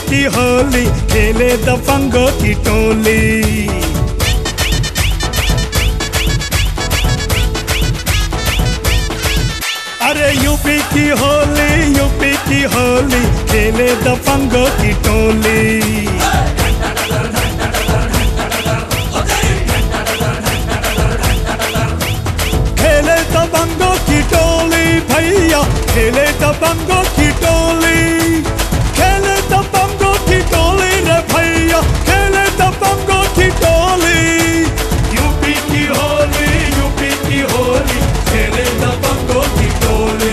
की होली खेले दबंगों की टोली। अरे यूपी की होली खेले दबंगों की टोली। खेले दबंगों की टोली भैया, खेले दबंगों की टोली, खेले दबंगों की टोली रे भैया, खेले दबंगों की टोली। यूपी की होली खेले दबंगों की टोली।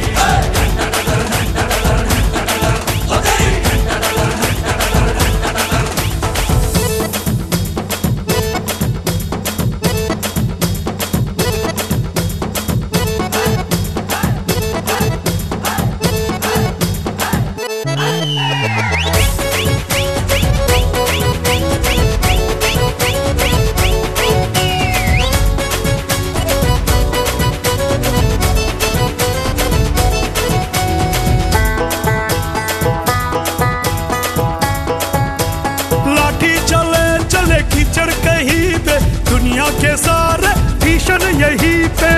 कीचड़ कहीं पे दुनिया के सारे भीषण यहीं पे।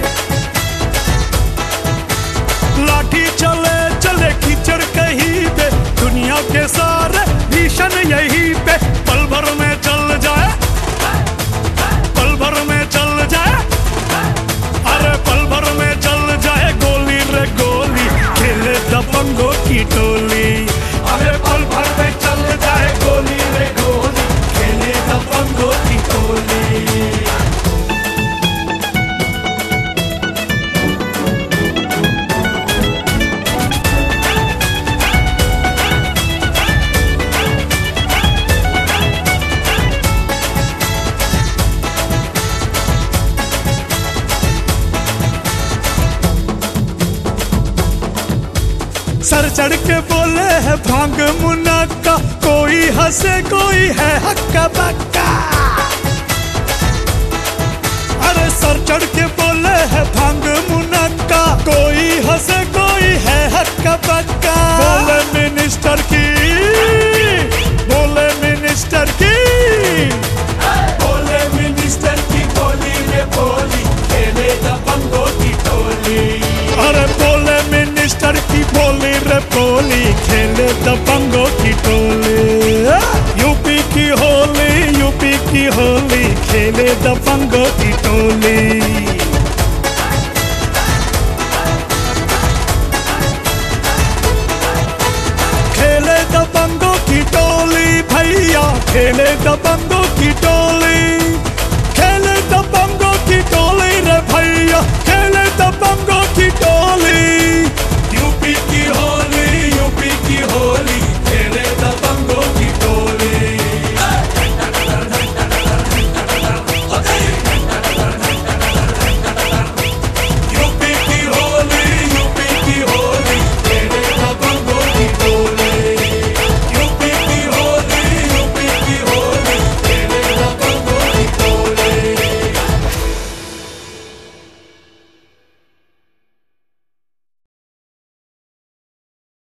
लाठी चले कीचड़ कहीं पे दुनिया के सारे भीषण यहीं पे। पल भर में चल जाए, पल भर में चल जाए, अरे पल भर में चल जाए गोली रे गोली खेले दबंगों की टोली। अरे पल भर में चल जाए गोली रे गोली खेले दबंगों की टोली। सर चढ़ के बोले है भांग मुनक्का, कोई हंसे कोई है हक्का बक्का। अरे सर चढ़ के बोले है भांग मुनक्का, कोई हंसे कोई है हक्का बक्का। बोले मिनिस्टर की, बोले मिनिस्टर की, बोले मिनिस्टर की बोली रे बोली खेले दबंगों की टोली। अरे बोले मिनिस्टर की बोली रे बोली खेले दबंगों की टोली। यूपी की होली खेले दबंगों की टोली। खेले दबंगों की टोली भैया, खेले दबंगों की टोली।